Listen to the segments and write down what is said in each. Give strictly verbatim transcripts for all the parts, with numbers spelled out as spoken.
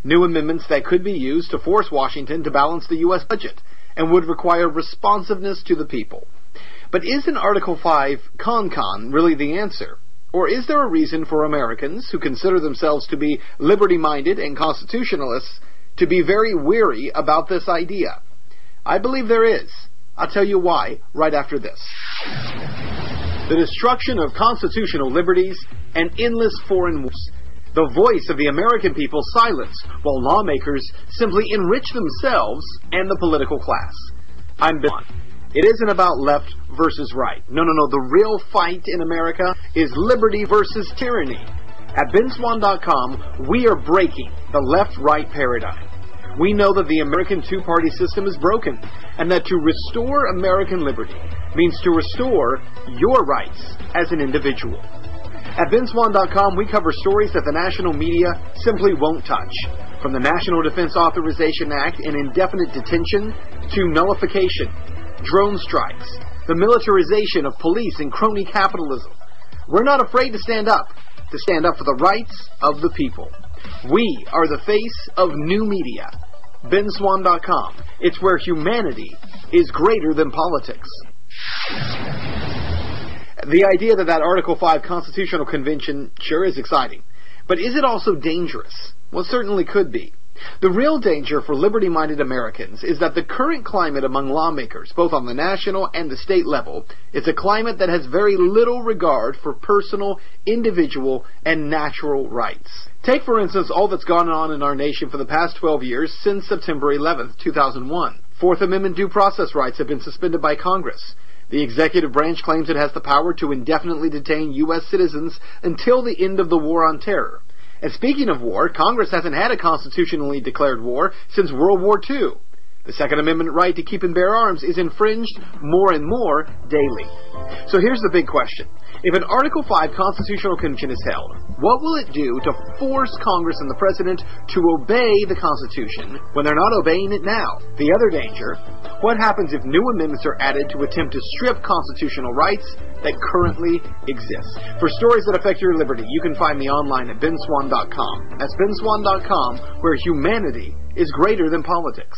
New amendments that could be used to force Washington to balance the U S budget and would require responsiveness to the people. But is an Article five con-con really the answer? Or is there a reason for Americans who consider themselves to be liberty-minded and constitutionalists to be very weary about this idea? I believe there is. I'll tell you why right after this. The destruction of constitutional liberties and endless foreign wars. The voice of the American people silenced while lawmakers simply enrich themselves and the political class. I'm Bill. It isn't about left versus right. No, no, no. The real fight in America is liberty versus tyranny. At Ben Swann dot com, we are breaking the left-right paradigm. We know that the American two-party system is broken, and that to restore American liberty means to restore your rights as an individual. At Ben Swann dot com, we cover stories that the national media simply won't touch. From the National Defense Authorization Act and indefinite detention to nullification, drone strikes, the militarization of police and crony capitalism. We're not afraid to stand up, to stand up for the rights of the people. We are the face of new media. Ben Swann dot com. It's where humanity is greater than politics. The idea that that Article five Constitutional Convention sure is exciting. But is it also dangerous? Well, it certainly could be. The real danger for liberty-minded Americans is that the current climate among lawmakers, both on the national and the state level, is a climate that has very little regard for personal, individual, and natural rights. Take, for instance, all that's gone on in our nation for the past twelve years since September eleventh, two thousand one. Fourth Amendment due process rights have been suspended by Congress. The executive branch claims it has the power to indefinitely detain U S citizens until the end of the war on terror. And speaking of war, Congress hasn't had a constitutionally declared war since World War Two. The Second Amendment right to keep and bear arms is infringed more and more daily. So here's the big question. If an Article five Constitutional Convention is held, what will it do to force Congress and the President to obey the Constitution when they're not obeying it now? The other danger, what happens if new amendments are added to attempt to strip constitutional rights that currently exist? For stories that affect your liberty, you can find me online at Ben Swann dot com. That's Ben Swann dot com, where humanity is greater than politics.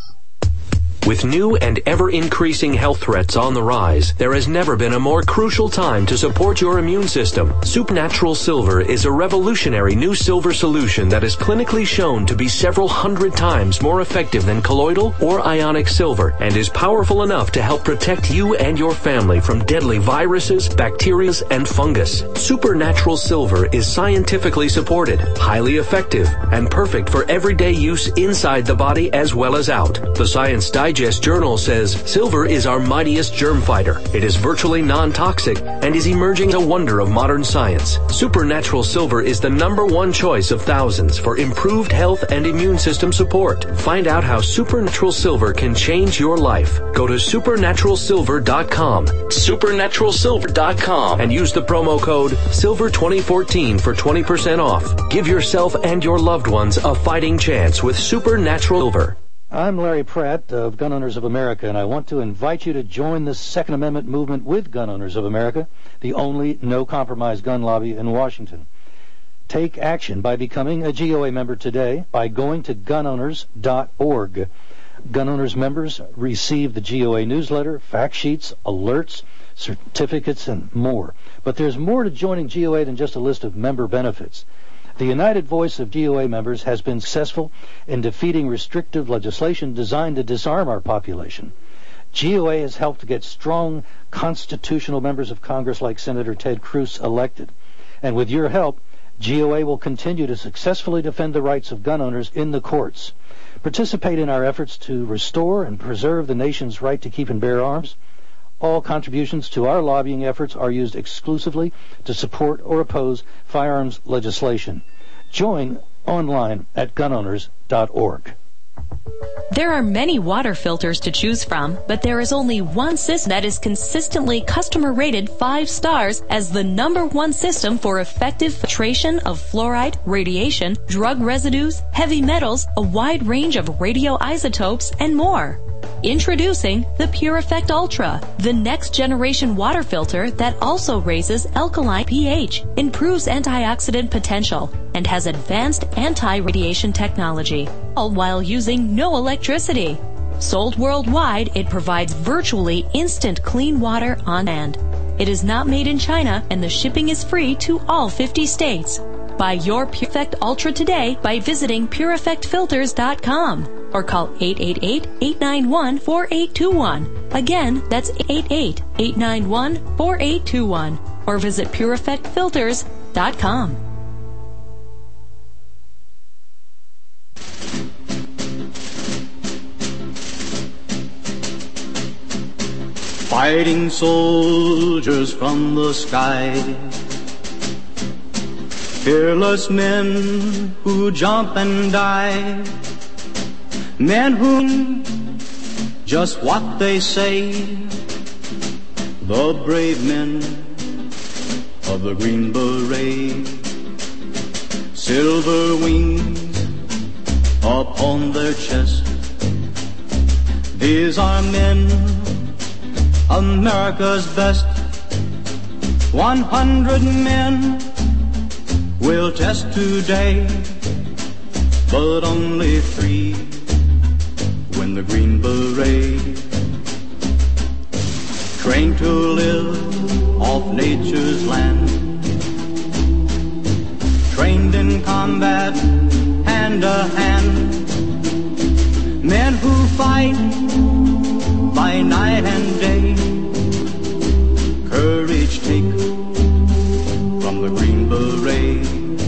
With new and ever-increasing health threats on the rise, there has never been a more crucial time to support your immune system. Supernatural Silver is a revolutionary new silver solution that is clinically shown to be several hundred times more effective than colloidal or ionic silver and is powerful enough to help protect you and your family from deadly viruses, bacteria, and fungus. Supernatural Silver is scientifically supported, highly effective, and perfect for everyday use inside the body as well as out. The Science Digest Journal says silver is our mightiest germ fighter. It is virtually non-toxic and is emerging as a wonder of modern science. Supernatural Silver is the number one choice of thousands for improved health and immune system support. Find out how Supernatural Silver can change your life. Go to supernatural silver dot com, supernatural silver dot com, and use the promo code silver twenty fourteen for twenty percent off. Give yourself and your loved ones a fighting chance with Supernatural Silver. I'm Larry Pratt of Gun Owners of America, and I want to invite you to join the Second Amendment movement with Gun Owners of America, the only no-compromise gun lobby in Washington. Take action by becoming a G O A member today by going to gun owners dot org. Gun Owners members receive the G O A newsletter, fact sheets, alerts, certificates, and more. But there's more to joining G O A than just a list of member benefits. The united voice of G O A members has been successful in defeating restrictive legislation designed to disarm our population. G O A has helped to get strong constitutional members of Congress like Senator Ted Cruz elected. And with your help, G O A will continue to successfully defend the rights of gun owners in the courts. Participate in our efforts to restore and preserve the nation's right to keep and bear arms. All contributions to our lobbying efforts are used exclusively to support or oppose firearms legislation. Join online at gun owners dot org. There are many water filters to choose from, but there is only one system that is consistently customer rated five stars as the number one system for effective filtration of fluoride, radiation, drug residues, heavy metals, a wide range of radioisotopes, and more. Introducing the Pure Effect Ultra, the next generation water filter that also raises alkaline pH, improves antioxidant potential, and has advanced anti-radiation technology, all while using no electricity. Sold worldwide, it provides virtually instant clean water on demand. It is not made in China, and the shipping is free to all fifty states. Buy your Pure Effect Ultra today by visiting pure effect filters dot com or call eight eight eight, eight nine one, four eight two one. Again, that's eight eight eight, eight nine one, four eight two one or visit pure effect filters dot com. Fighting soldiers from the sky, fearless men who jump and die, men who just what they say, the brave men of the Green Beret, silver wings upon their chest. These are men, America's best. One hundred men will test today, but only three win the Green Beret. Trained to live off nature's land, trained in combat hand to hand, men who fight by night and day, courage take from the Green Beret,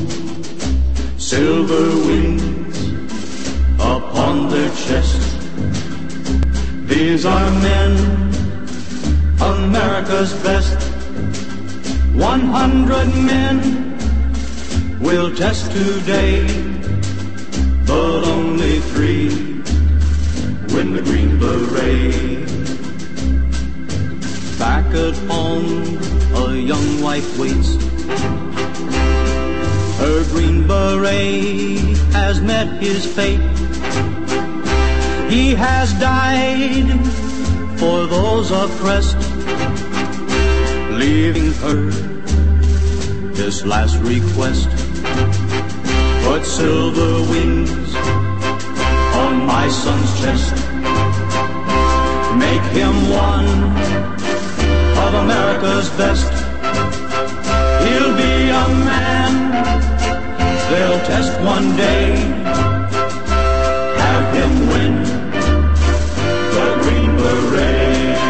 silver wings upon their chest. These are men, America's best. One hundred men will test today, but only three win the Green Beret. Back at home, a young wife waits. Her Green Beret has met his fate. He has died for those oppressed, leaving her this last request. Put silver wings on my son's chest. Make him one of America's best. He'll be a man they'll test one day. Have him win the Green Beret.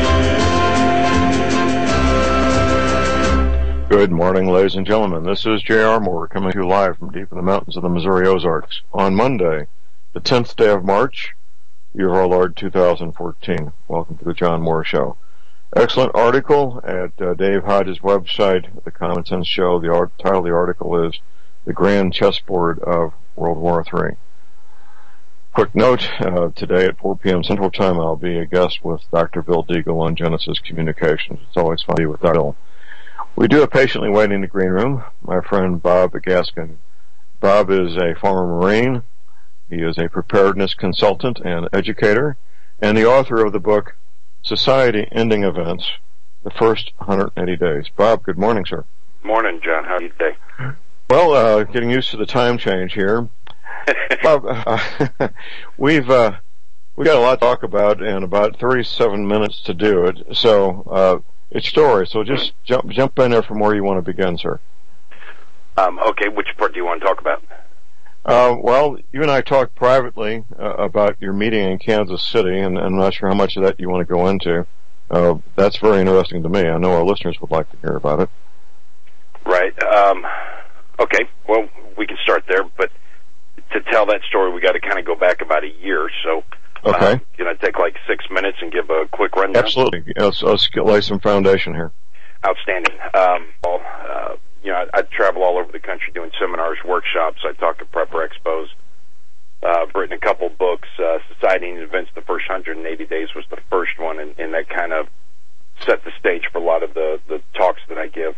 Good morning, ladies and gentlemen. This is J R. Moore coming to you live from deep in the mountains of the Missouri Ozarks on Monday, the tenth day of March, year of our Lord two thousand fourteen. Welcome to the John Moore Show. Excellent article at uh, Dave Hodges' website, The Common Sense Show. The art, title of the article is The Grand Chessboard of World War Three. Quick note, uh, today at four p.m. Central Time, I'll be a guest with Doctor Bill Deagle on Genesis Communications. It's always fun to be with Doctor Bill. We do have patiently waiting in the green room my friend Bob Gaskin. Bob is a former Marine. He is a preparedness consultant and educator, and the author of the book Society Ending Events, the First one hundred eighty Days. Bob, good morning, sir. Morning, John. How are you today? Well, uh, getting used to the time change here. Bob, uh, we've uh, we got a lot to talk about and about thirty-seven minutes to do it. So uh, it's story. So just jump jump in there from where you want to begin, sir. Um, okay, which part do you want to talk about? Uh, well, you and I talked privately uh, about your meeting in Kansas City, and, and I'm not sure how much of that you want to go into. Uh, that's very interesting to me. I know our listeners would like to hear about it. Right. Um, okay. Well, we can start there, but to tell that story, we got to kind of go back about a year. So, okay. Um, can I take like six minutes and give a quick rundown? Absolutely. Let's, let's lay some foundation here. Outstanding. Um, well, uh, you know, I, I travel all over the country doing seminars, workshops. I talk at prepper expos. Uh, I've written a couple books. Uh, Society and Events, the First one hundred eighty Days was the first one, and, and that kind of set the stage for a lot of the, the talks that I give.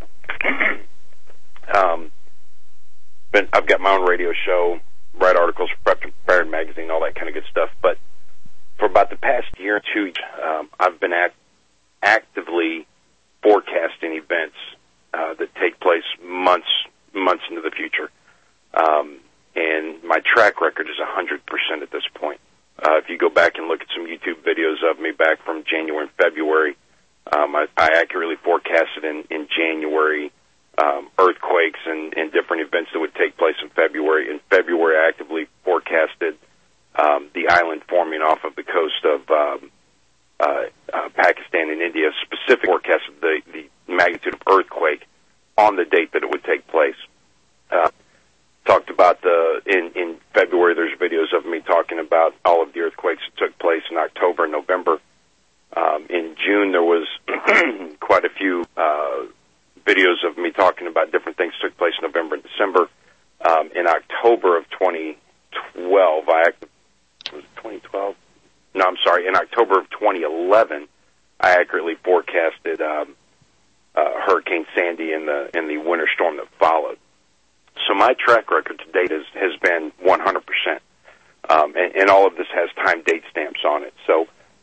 um, but I've got my own radio show, write articles for Prepared Magazine, all that kind of good stuff. But for about the past year or two, um, I've been act- actively forecasting events uh, that take place months months into the future. Um, and my track record is one hundred percent at this point. Uh, if you go back and look at some YouTube videos of me back from January and February, um, I, I accurately forecasted in, in January um, earthquakes and, and different events that would take place in February. In February, I actively forecasted um, the island forming off of the coast of um, uh, uh, Pakistan and India, specific forecasted the, the magnitude of earthquake on the date that it would take place. Uh, talked about the, in, in February, there's videos of me talking about all of the earthquakes that took place in October and November. Um, in June, there was quite a few uh, videos of me talking about different things that took place in November and December. Um, in October of twenty twelve, I act- was it twenty twelve? No, I'm sorry. In October of twenty eleven, I accurately forecasted um, uh, Hurricane Sandy and the and the winter storm that followed. So my track record to date is, has been one hundred percent, um, and, and all of this has time date stamps on it. So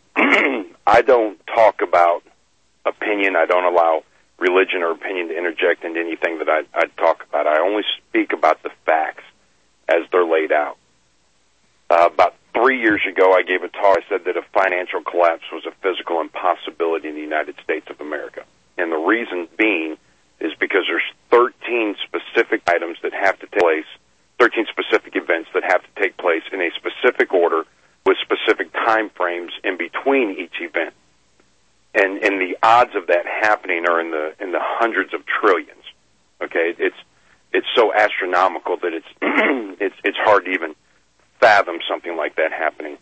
I don't talk about opinion. I don't allow religion or opinion to interject into anything that I, I talk about. I only speak about the facts as they're laid out. Uh, about three years ago, I gave a talk. I said that a financial collapse was a physical impossibility in the United States of America. And the reason being is because there's thirteen specific items that have to take place, thirteen specific events that have to take place in a specific order with specific time frames in between each event. And and the odds of that happening are in the in the hundreds of trillions. Okay, it's it's so astronomical that it's it's it's hard to even fathom something like that happening.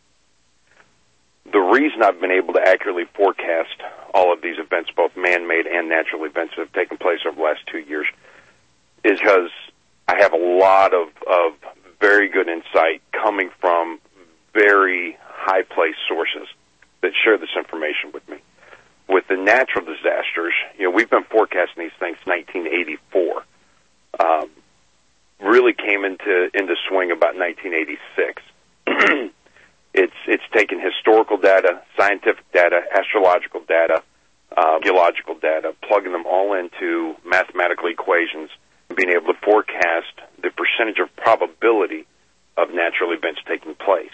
The reason I've been able to accurately forecast all of these events, both man-made and natural events that have taken place over the last two years, is because I have a lot of, of very good insight coming from very high-placed sources that share this information with me. With the natural disasters, you know, we've been forecasting these things since nineteen eighty-four. Um, really came into into swing about nineteen eighty-six. It's it's taken historical data, scientific data, astrological data, uh, geological data, plugging them all into mathematical equations, and being able to forecast the percentage of probability of natural events taking place.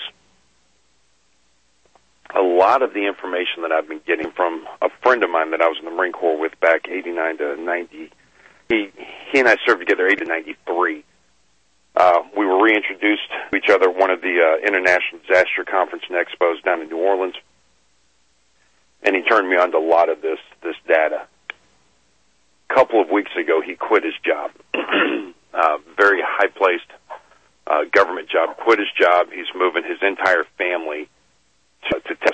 A lot of the information that I've been getting from a friend of mine that I was in the Marine Corps with back eighty-nine to ninety, he he and I served together eighty to ninety-three. Uh, we were reintroduced to each other at one of the uh, International Disaster Conference and Expos down in New Orleans, and he turned me on to a lot of this this data. A couple of weeks ago, he quit his job, uh, very high-placed uh, government job, quit his job. He's moving his entire family to, to Texas.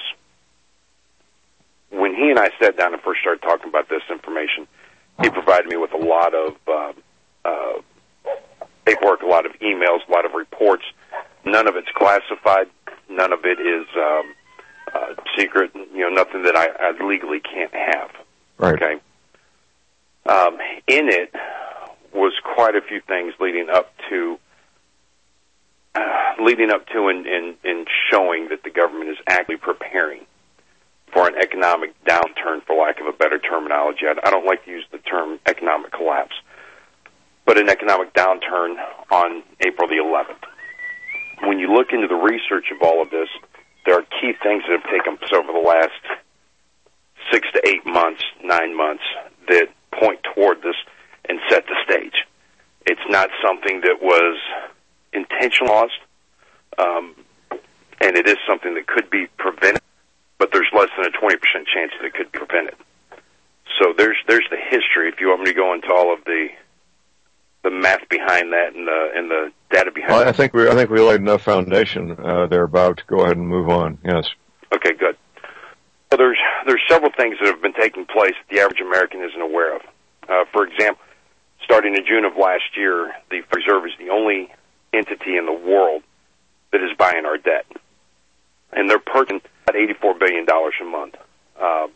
When he and I sat down and first started talking about this information, he provided me with a lot of uh, uh, paperwork, a lot of emails, a lot of reports. None of it's classified. None of it is um, uh, secret. You know, nothing that I, I legally can't have. Right. Okay. Um, in it was quite a few things leading up to, uh, leading up to, and, and, and showing that the government is actively preparing for an economic downturn, for lack of a better terminology. I, I don't like to use the term economic collapse, but an economic downturn on April the eleventh. When you look into the research of all of this, there are key things that have taken place over the last six to eight months, nine months, that point toward this and set the stage. It's not something that was intentional, um, and it is something that could be prevented, but there's less than a twenty percent chance that it could be prevented. So there's there's the history. If you want me to go into all of the the math behind that and the and the data behind well, that. I think we I think we laid enough foundation uh, there, Bob, to go ahead and move on. Yes. Okay, good. So there's there's several things that have been taking place that the average American isn't aware of. Uh, for example, starting in June of last year, the Federal Reserve is the only entity in the world that is buying our debt, and they're purchasing about eighty-four billion dollars a month. Uh,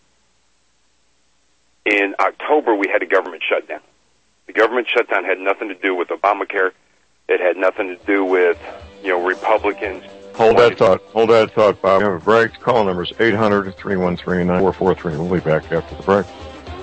in October, we had a government shutdown. The government shutdown had nothing to do with Obamacare. It had nothing to do with, you know, Republicans Hold that thought. Hold that thought, Bob. We have a break. Call numbers eight hundred, three one three, nine four four three. We'll be back after the break.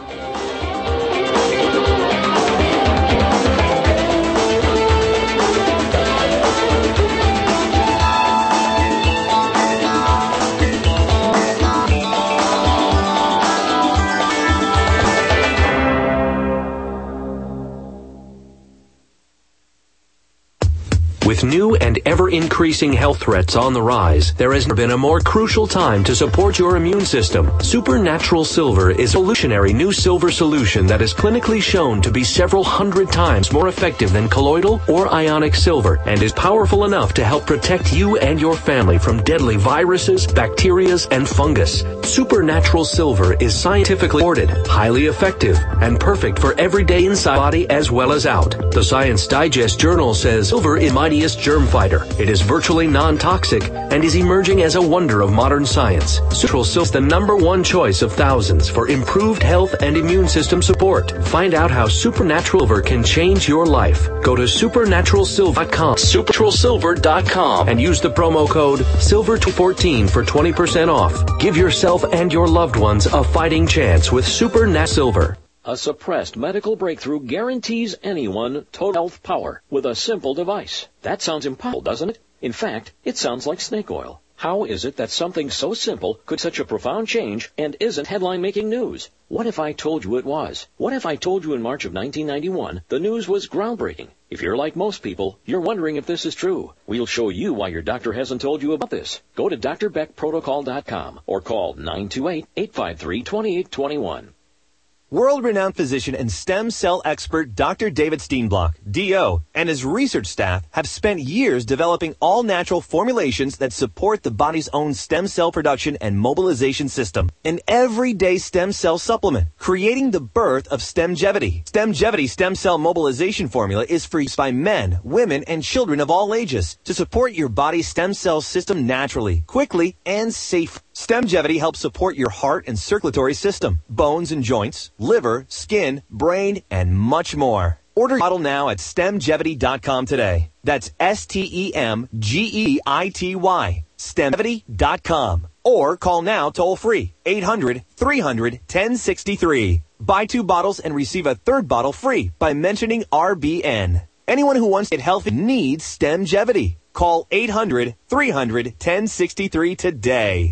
With new and ever-increasing health threats on the rise, there has never been a more crucial time to support your immune system. Supernatural Silver is a revolutionary new silver solution that is clinically shown to be several hundred times more effective than colloidal or ionic silver and is powerful enough to help protect you and your family from deadly viruses, bacteria, and fungus. Supernatural Silver is scientifically supported, highly effective, and perfect for everyday inside body as well as out. The Science Digest Journal says silver is mighty germ fighter. It is virtually non-toxic and is emerging as a wonder of modern science. Supernatural Silver is the number one choice of thousands for improved health and immune system support. Find out how Supernatural Silver can change your life. Go to supernatural silver dot com, supernatural silver dot com, and use the promo code silver fourteen for twenty percent off. Give yourself and your loved ones a fighting chance with Supernatural Silver. A suppressed medical breakthrough guarantees anyone total health power with a simple device. That sounds impossible, doesn't it? In fact, it sounds like snake oil. How is it that something so simple could such a profound change and isn't headline-making news? What if I told you it was? What if I told you in March of nineteen ninety-one the news was groundbreaking? If you're like most people, you're wondering if this is true. We'll show you why your doctor hasn't told you about this. Go to D R Beck Protocol dot com or call nine two eight, eight five three, two eight two one. World-renowned physician and stem cell expert Doctor David Steenblock, D O, and his research staff have spent years developing all-natural formulations that support the body's own stem cell production and mobilization system. An everyday stem cell supplement, creating the birth of Stemgevity. Stemgevity stem cell mobilization formula is for use by men, women, and children of all ages to support your body's stem cell system naturally, quickly, and safely. Stemgevity helps support your heart and circulatory system, bones and joints, liver, skin, brain, and much more. Order your bottle now at stemgevity dot com today. That's S T E M G E I T Y, stemgevity dot com. Or call now toll free, eight hundred, three hundred, ten sixty-three. Buy two bottles and receive a third bottle free by mentioning R B N. Anyone who wants to get healthy needs Stemgevity. Call eight hundred, three hundred, ten sixty-three today.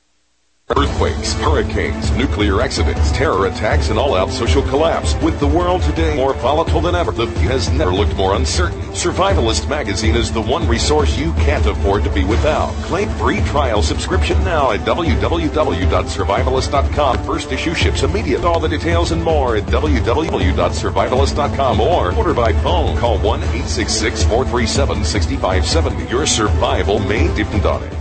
Earthquakes, hurricanes, nuclear accidents, terror attacks, and all-out social collapse. With the world today more volatile than ever, the future has never looked more uncertain. Survivalist Magazine is the one resource you can't afford to be without. Claim free trial subscription now at w w w dot survivalist dot com. First issue ships immediate. All the details and more at w w w dot survivalist dot com or order by phone. Call one eight six six, four three seven, six five seven zero. Your survival may depend on it.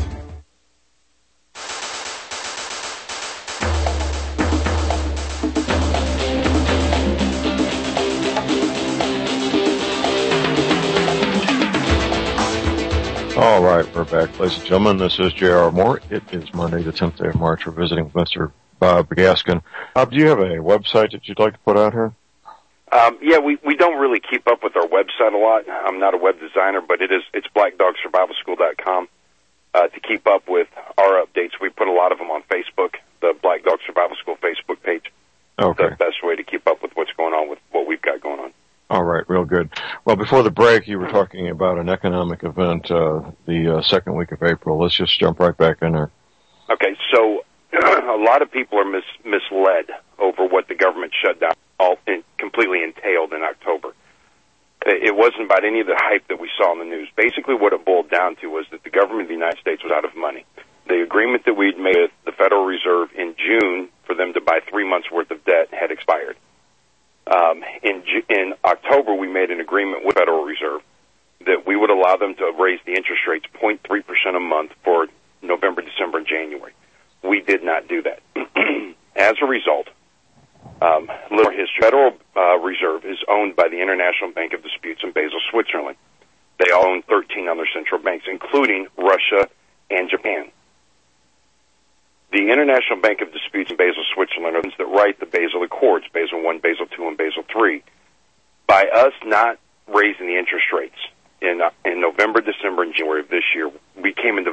All right, we're back, ladies and gentlemen. This is J R. Moore. It is Monday, the tenth day of March. We're visiting with Mister Bob Gaskin. Bob, do you have a website that you'd like to put out here? Um, yeah, we, we don't really keep up with our website a lot. I'm not a web designer, but it is it's black dog survival school dot com. Uh, to keep up with our updates, we put a lot of them on Facebook, the Black Dog Survival School Facebook page. Okay. The best way to keep up with what's going on with what we've got going on. All right, real good. Well, before the break, you were talking about an economic event uh, the uh, second week of April. Let's just jump right back in there. Okay, so a lot of people are mis- misled over what the government shutdown all in, completely entailed in October. It wasn't about any of the hype that we saw in the news. Basically, what it boiled down to was that the government of the United States was out of money. The agreement that we'd made with the Federal Reserve in June for them to buy three months' worth of debt had expired. Um, in, in October, we made an agreement with the Federal Reserve that we would allow them to raise the interest rates zero point three percent a month for November, December, and January. We did not do that. As a result, um, little history. Federal uh, Reserve is owned by the International Bank of Disputes in Basel, Switzerland. They all own thirteen other central banks, including Russia and Japan. The International Bank of Disputes in Basel, Switzerland are the ones that write the Basel Accords, Basel one, Basel two, and Basel three. By us not raising the interest rates in uh, in November, December, and January of this year, we came into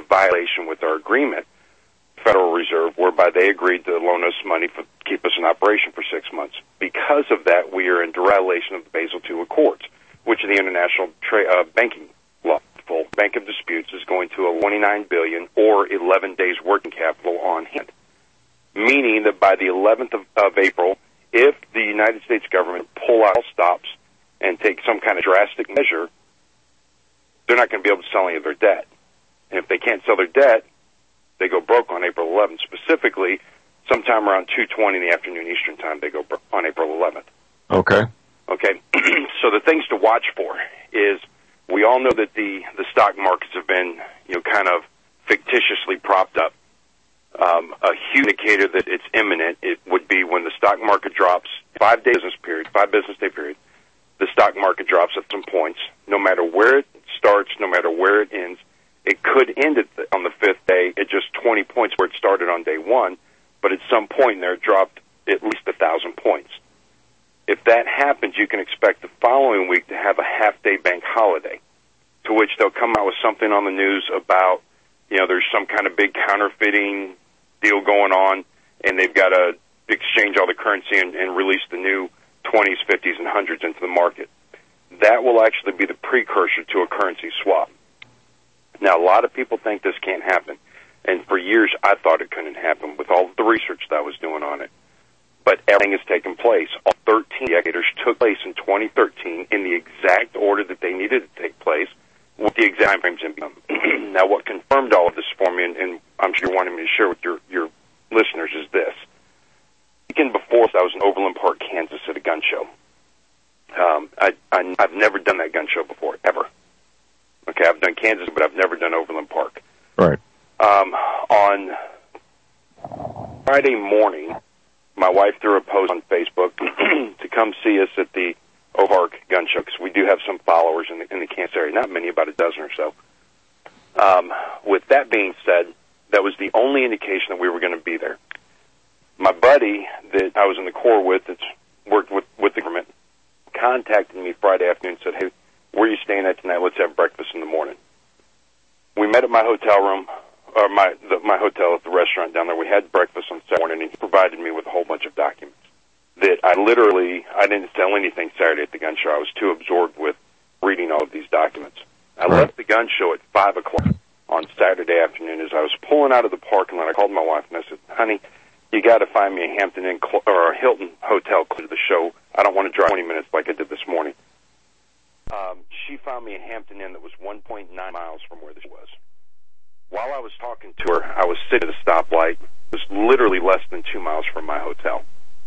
violation with our agreement, Federal Reserve, whereby they agreed to loan us money to keep us in operation for six months. Because of that, we are in violation of the Basel two Accords, which is the international tra- uh, banking law. Full Bank of Disputes is going to a twenty-nine billion dollars or eleven days working capital on hand, meaning that by the eleventh of, of April, if the United States government pull out all stops and take some kind of drastic measure, they're not going to be able to sell any of their debt. And if they can't sell their debt, they go broke on April eleventh. Specifically, sometime around two twenty in the afternoon Eastern time, they go broke on April eleventh. Okay. Okay. So the things to watch for is we all know that the, the stock markets have been, you know, kind of fictitiously propped up. Um, a huge indicator that it's imminent, it would be when the stock market drops five day business period, five business day period, the stock market drops at some points, no matter where it starts, no matter where it ends. It could end at the, on the fifth day at just twenty points where it started on day one, but at some point in there it dropped at least a thousand points. If that happens, you can expect the following week to have a half-day bank holiday, to which they'll come out with something on the news about, you know, there's some kind of big counterfeiting deal going on, and they've got to exchange all the currency and, and release the new twenties, fifties, and hundreds into the market. That will actually be the precursor to a currency swap. Now, a lot of people think this can't happen, and for years I thought it couldn't happen with all the research that I was doing on it. But everything has taken place. All thirteen indicators took place in twenty thirteen in the exact order that they needed to take place, with the exact frames in them. Now, what confirmed all of this for me, and, and I'm sure you're wanting me to share with your, your listeners, is this. The weekend before, I was in Overland Park, Kansas at a gun show. Um, I, I, I've never done that gun show before, ever. Okay, I've done Kansas, but I've never done Overland Park. Right. Um, on Friday morning, my wife threw a post on Facebook to come see us at the Overland Park gun show, because we do have some followers in the, in the Kansas area, not many, about a dozen or so. Um, with that being said, that was the only indication that we were going to be there. My buddy that I was in the Corps with, that's worked with, with the government, contacted me Friday afternoon and said, hey, where are you staying at tonight? Let's have breakfast in the morning. We met at my hotel room, or my the, my hotel at the restaurant down there. We had breakfast on Saturday morning, and he provided me with a whole bunch of documents that I literally, I didn't sell anything Saturday at the gun show. I was too absorbed with reading all of these documents. I right. left the gun show at five o'clock on Saturday afternoon. As I was pulling out of the parking lot, I called my wife, and I said, honey, you got to find me a Hampton Inn cl- or a Hilton hotel close to the show. I don't want to drive twenty minutes like I did this morning. Um, she found me a Hampton Inn that was one point nine miles from where this was. While I was talking to her, I was sitting at a stoplight. It was literally less than two miles from my hotel.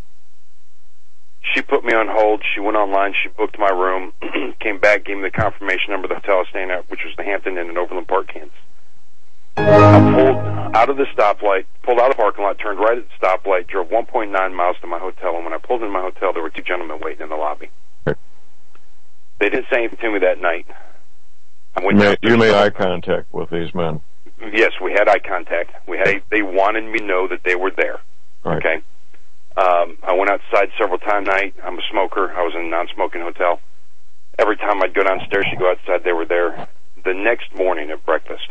She put me on hold. She went online. She booked my room, came back, gave me the confirmation number of the hotel I was staying at, which was the Hampton Inn in Overland Park, Kansas. I pulled out of the stoplight, pulled out of the parking lot, turned right at the stoplight, drove one point nine miles to my hotel, and when I pulled into my hotel, there were two gentlemen waiting in the lobby. They didn't say anything to me that night. I went you made, you made eye contact with these men. Yes, we had eye contact. We had. They, they wanted me to know that they were there. Right. Okay. Um, I went outside several times a night. I'm a smoker. I was in a non-smoking hotel. Every time I'd go downstairs to go outside, they were there. The next morning at breakfast,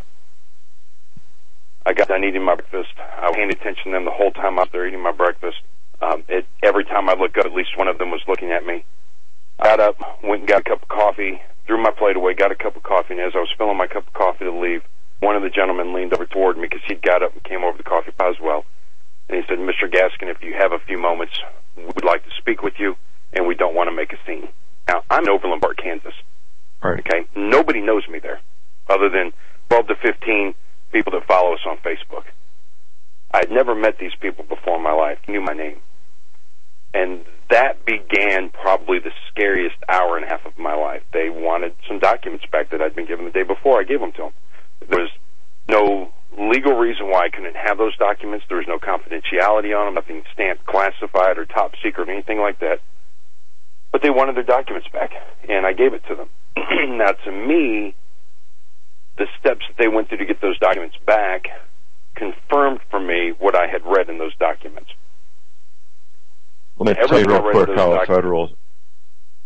I got done eating my breakfast. I was paying attention to them the whole time I was there eating my breakfast. Um, it, every time I looked up, at least one of them was looking at me. I got up, went and got a cup of coffee, threw my plate away, got a cup of coffee, and as I was filling my cup of coffee to leave, one of the gentlemen leaned over toward me because he'd got up and came over the coffee pot as well. And he said, Mister Gaskin, if you have a few moments, we'd like to speak with you, and we don't want to make a scene. Now, I'm in Overland Park, Kansas. Right. Okay? Nobody knows me there other than twelve to fifteen people that follow us on Facebook. I had never met these people before in my life, knew my name. And that began probably the scariest hour and a half of my life. They wanted some documents back that I'd been given the day before. I gave them to them. There was no legal reason why I couldn't have those documents. There was no confidentiality on them, nothing stamped classified or top secret or anything like that. But they wanted their documents back, and I gave it to them. Now, to me, the steps that they went through to get those documents back confirmed for me what I had read in those documents. Let me tell you real quick how a federal,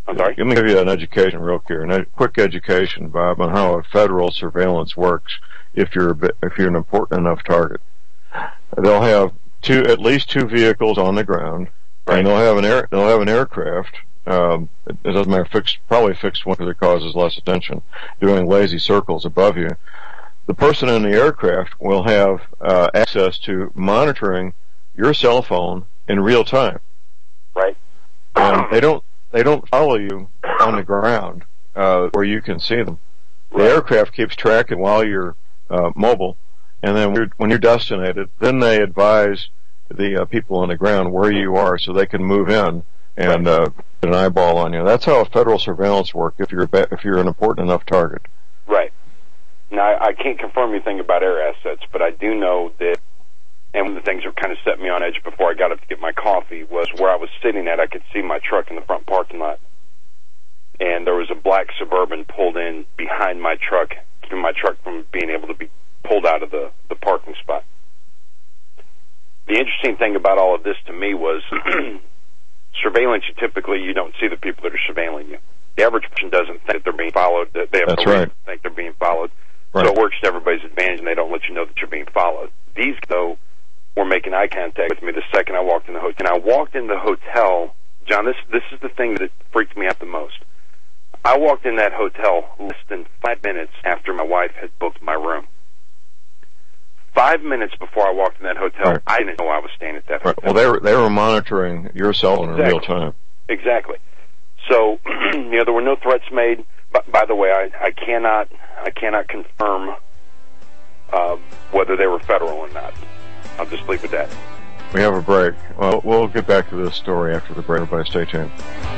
I'm sorry? Let me give you an education real quick, a quick education, Bob, on how a federal surveillance works if you're a bit, if you're an important enough target. They'll have two, at least two vehicles on the ground, right. And they'll have an air, they'll have an aircraft. Um, it, it doesn't matter, fixed, probably fixed one because it causes less attention, doing lazy circles above you. The person in the aircraft will have uh, access to monitoring your cell phone in real time. Right. And they don't they don't follow you on the ground uh, where you can see them. The right. aircraft keeps tracking while you're uh, mobile, and then when you're, when you're destinated, then they advise the uh, people on the ground where you are so they can move in and right. uh, put an eyeball on you. That's how a federal surveillance works if you're a, if you're an important enough target. Right. Now, I, I can't confirm anything about air assets, but I do know that, and one of the things that kind of set me on edge before I got up to get my coffee was where I was sitting at, I could see my truck in the front parking lot. And there was a black Suburban pulled in behind my truck, keeping my truck from being able to be pulled out of the, the parking spot. The interesting thing about all of this to me was surveillance, you typically, you don't see the people that are surveilling you. The average person doesn't think they're being followed, that they have That's no right. reason to think they're being followed. Right. So it works to everybody's advantage, and they don't let you know that you're being followed. These, though, were making eye contact with me the second I walked in the hotel. And I walked in the hotel, John, this this is the thing that freaked me out the most. I walked in that hotel less than five minutes after my wife had booked my room. Five minutes before I walked in that hotel, right. I didn't know I was staying at that right. hotel. Well, they were, they were monitoring your cell phone exactly. in real time. Exactly. So, you know, there were no threats made. But, by the way, I, I cannot I cannot confirm uh, whether they were federal or not. I'll just leave it at that. We have a break. Well, we'll get back to this story after the break. Everybody stay tuned.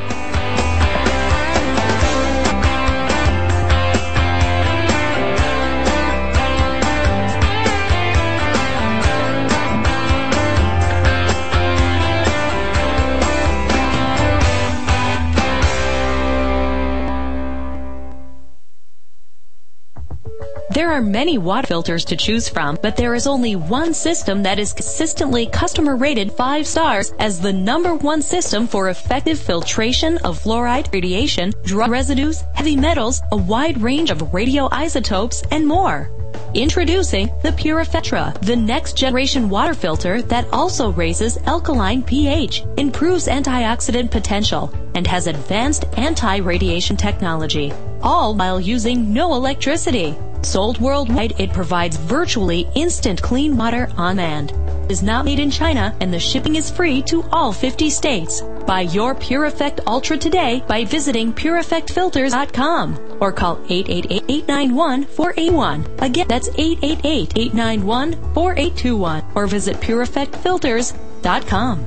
There are many water filters to choose from, but there is only one system that is consistently customer rated five stars as the number one system for effective filtration of fluoride, radiation, drug residues, heavy metals, a wide range of radioisotopes, and more. Introducing the Purifetra, the next generation water filter that also raises alkaline pH, improves antioxidant potential, and has advanced anti-radiation technology, all while using no electricity. Sold worldwide, it provides virtually instant clean water on demand. It is not made in China, and the shipping is free to all fifty states. Buy your Purifect Ultra today by visiting purifect filters dot com or call eight eight eight, eight nine one, four eight one. Again, that's eight eight eight, eight nine one, four eight two one or visit purifect filters dot com.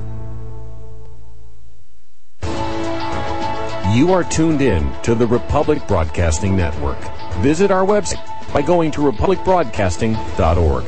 You are tuned in to the Republic Broadcasting Network. Visit our website by going to republic broadcasting dot org.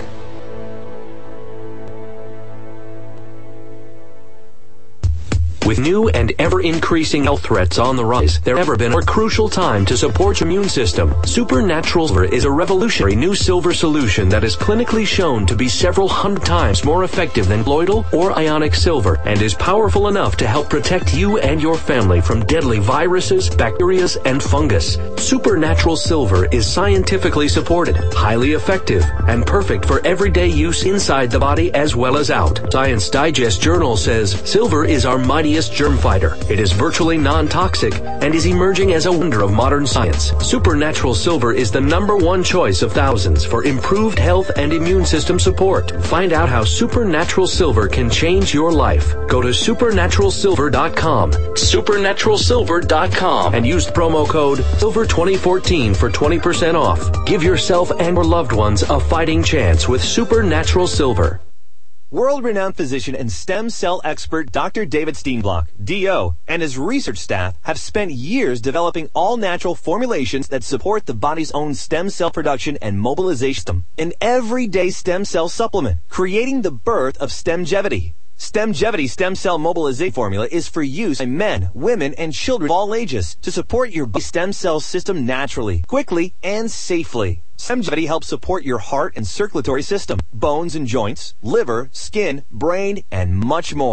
With new and ever-increasing health threats on the rise, there has never been a more crucial time to support your immune system. Supernatural Silver is a revolutionary new silver solution that is clinically shown to be several hundred times more effective than colloidal or ionic silver and is powerful enough to help protect you and your family from deadly viruses, bacteria, and fungus. Supernatural Silver is scientifically supported, highly effective, and perfect for everyday use inside the body as well as out. Science Digest Journal says silver is our mightiest germ fighter. It is virtually non-toxic and is emerging as a wonder of modern science. Supernatural Silver is the number one choice of thousands for improved health and immune system support. Find out how Supernatural Silver can change your life. Go to supernatural silver dot com, supernatural silver dot com, and use the promo code silver twenty fourteen for twenty percent off. Give yourself and your loved ones a fighting chance with Supernatural Silver. World-renowned physician and stem cell expert Doctor David Steenblock, D O, and his research staff have spent years developing all-natural formulations that support the body's own stem cell production and mobilization system. An everyday stem cell supplement, creating the birth of Stemgevity. Stemgevity stem cell mobilization formula is for use by men, women, and children of all ages to support your body's stem cell system naturally, quickly, and safely. Stemgevity helps support your heart and circulatory system, bones and joints, liver, skin, brain, and much more.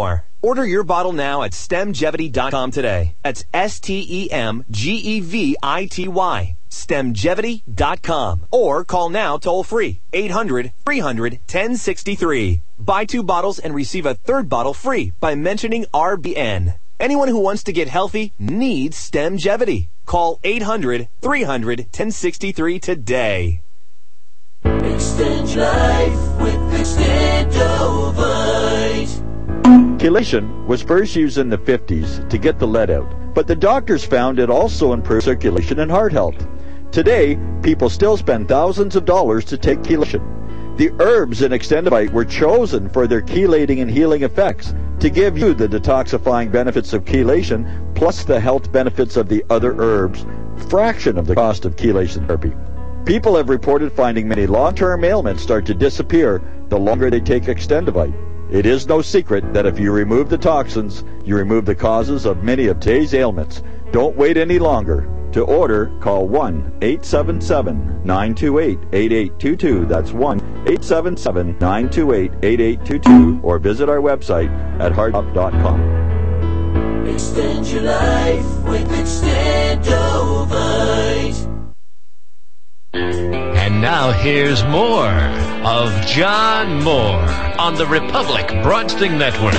Order your bottle now at stemgevity dot com today. That's S T E M G E V I T Y. stemgevity dot com. Or call now toll free, eight hundred, three hundred, ten sixty-three. Buy two bottles and receive a third bottle free by mentioning R B N. Anyone who wants to get healthy needs Stemgevity. Call eight hundred, three hundred, ten sixty-three today. Extend life with Extendovite. Chelation was first used in the fifties to get the lead out, but the doctors found it also improved circulation and heart health. Today, people still spend thousands of dollars to take chelation. The herbs in Extendovite were chosen for their chelating and healing effects to give you the detoxifying benefits of chelation plus the health benefits of the other herbs, fraction of the cost of chelation therapy. People have reported finding many long-term ailments start to disappear the longer they take Extendovite. It is no secret that if you remove the toxins, you remove the causes of many of today's ailments. Don't wait any longer. To order, call one eight seven seven, nine two eight, eight eight two two. That's one eight seven seven, nine two eight, eight eight two two. Or visit our website at hardtop dot com. Extend your life with Extendovite. And now here's more of John Moore on the Republic Broadcasting Network.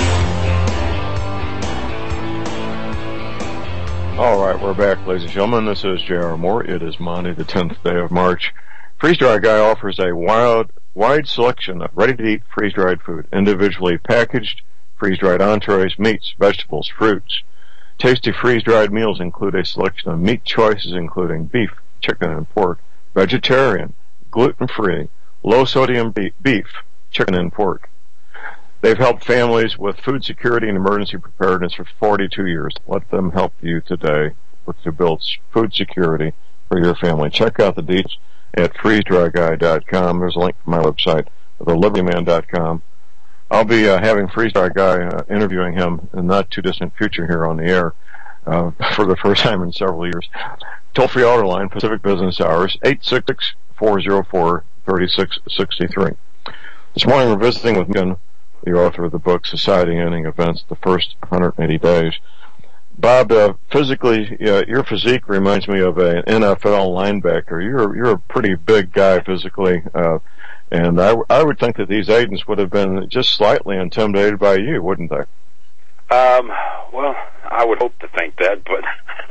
All right, we're back, ladies and gentlemen. This is J R. Moore. It is Monday, the tenth day of March. Freeze Dry Guy offers a wild, wide selection of ready-to-eat freeze-dried food, individually packaged, freeze-dried entrees, meats, vegetables, fruits. Tasty freeze-dried meals include a selection of meat choices including beef, chicken, and pork, vegetarian, gluten-free, low-sodium beef, chicken, and pork. They've helped families with food security and emergency preparedness for forty-two years. Let them help you today with to build food security for your family. Check out the details at freeze dry guy dot com. There's a link to my website, the liberty man dot com. I'll be uh, having Freeze Dry Guy uh, interviewing him in the not-too-distant future here on the air uh, for the first time in several years. Toll-free order line, Pacific Business Hours, eight six six, four oh four, three six six three. This morning we're visiting with Megan, the author of the book Society Ending Events, the First one hundred eighty Days. Bob, uh, physically, uh, your physique reminds me of an N F L linebacker. You're you're a pretty big guy physically, uh, and I, I would think that these agents would have been just slightly intimidated by you, wouldn't they? Um, well, I would hope to think that, but